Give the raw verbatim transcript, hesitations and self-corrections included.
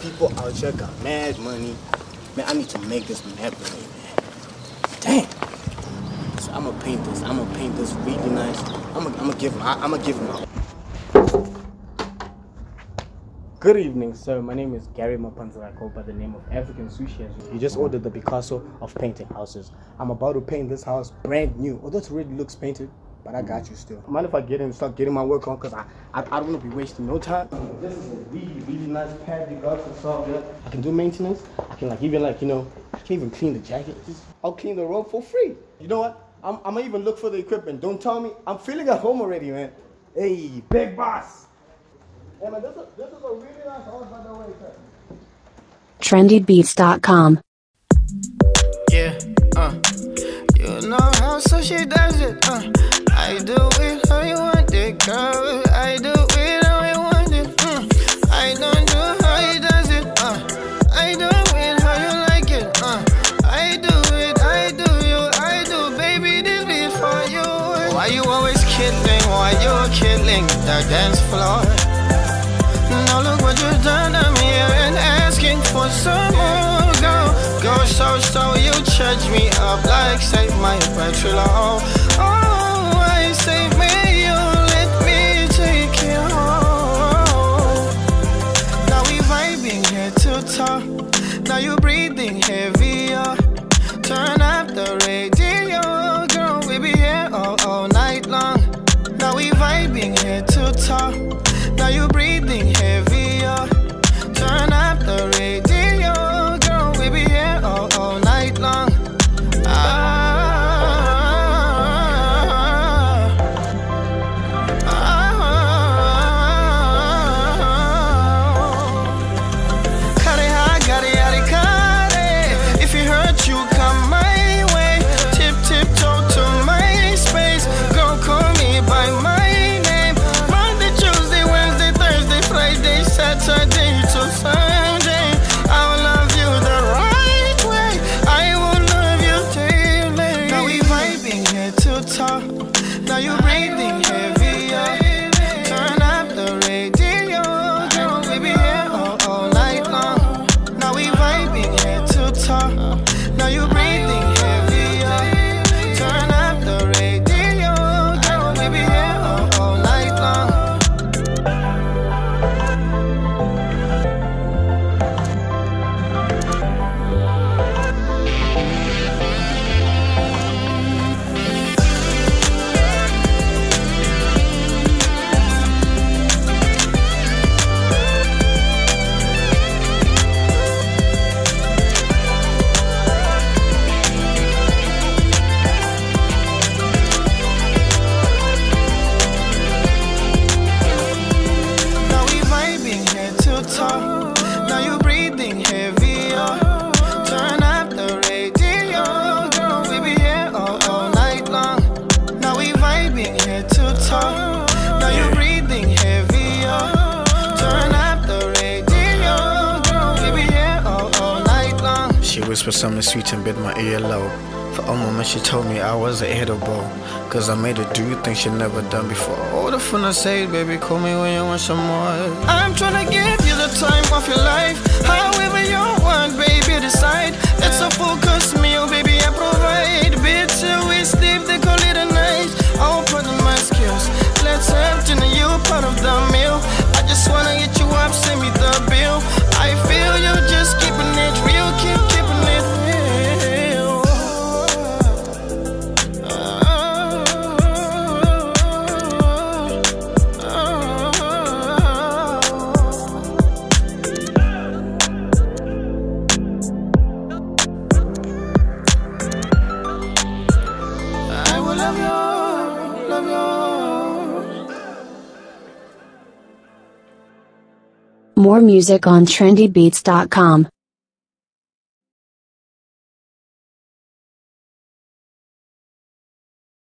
people out here got mad money. Man, I need to make this mad money, man. Damn. So I'm gonna paint this. I'm gonna paint this really nice. I'm gonna, I'm gonna give him. I, I'm gonna give him a. Good evening, sir. My name is Gary Mapanza. I go by the name of African Sushi. You just ordered the Picasso of painting houses. I'm about to paint this house brand new. Although it already looks painted, but I got you still. Mind if I get in and start getting my work on? Because I, I, I don't want to be wasting no time. This is a really, really nice pad you got for solve it. I can do maintenance. I can like even like, you know, I can even clean the jacket. Just, I'll clean the robe for free. You know what? I'm, I'm gonna even look for the equipment. Don't tell me. I'm feeling at home already, man. Hey, big boss. Hey, man, this is, this is a really nice house, by the way, sir. trendy beats dot com. Yeah, uh, you know how so she does it, uh, I do it how you want it, girl, I do it how I want it, mm. I don't do how he does it, uh, I do it how you like it, uh, I do it, I do you, I do, baby, this beat for you. Why you always killing, why you killing the dance floor? Now look what you've done, I'm here and asking for some more. Go, go so, so you charge me up like save my petrol. Oh, oh, I say, may you let me take you home. Now we vibing head to toe. Now you breathing heavier. Turn up the radio, girl, we be here all, all night long. Now we vibing head to toe. Now you breathing heavier. Turn up the radio, girl, we be here all, all night long. Ah, ah, ah. Cut it high, got it, got it, cut it. If it hurt you, come my way. Tip, tip, toe to my space. Girl, call me by my Saturday to Sunday, I will love you the right way. I will love you daily. Now we vibing head to toe. Now you breathing heavier. Turn up the radio, girl, we be here all, all night long. Now we vibing head to toe. Now you breathing heavier. Turn up the radio, girl, we be here all, all night long. Now you breathing heavier. Turn up the radio, girl, we be here all, all night long. Now we vibing head to toe. Now you breathing heavier. Turn up the radio, girl, we be here all, all night long. She whispered something sweet and bit my ear low. For a moment she told me I was a hittable, cause I made her do things she never done before. Oh, the fun I say, baby, call me when you want some more. I'm tryna give you the time of your life. However you want, baby, decide. It's a focus meal, baby, I provide. Bitch, we sleep, they call it a night. I'll put on my skills. Let's have dinner, you part of the meal. I just wanna get you up, send me the bill. I feel you just keeping it real, keep keeping it real. More music on trendy beats dot com.